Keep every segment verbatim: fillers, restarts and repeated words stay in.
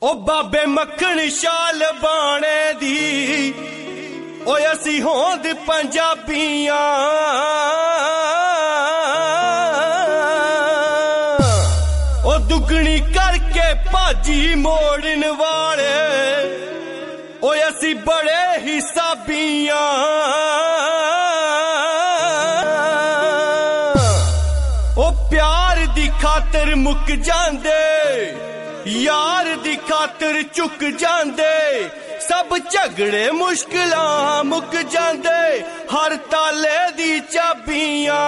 ओ बाबे मक्खन शाल बाणे दी ओ असी होंद पंजाबियां ओ दुगनी करके भाजी मोड़न वाले ओ असी बड़े हिसाबियां ओ प्यार दी खातर मुक जांदे यार दी खातर चुक जांदे सब झगड़े मुश्किलां मुक जांदे हर ताले दी चाबियां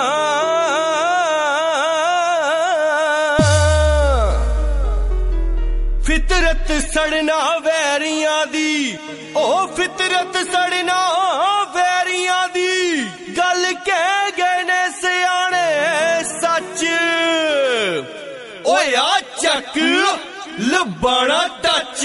फितरत सड़ना वैरियां दी ओ फितरत सड़ना वैरियां दी गल कह गए ने सियाने सच ओए आ चक लबाना टच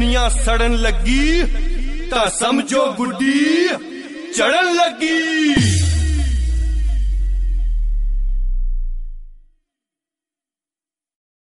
ਦੁਨੀਆ ਸੜਨ ਲੱਗੀ ਤਾਂ ਸਮਝੋ ਗੁੱਡੀ ਚੜਨ ਲੱਗੀ।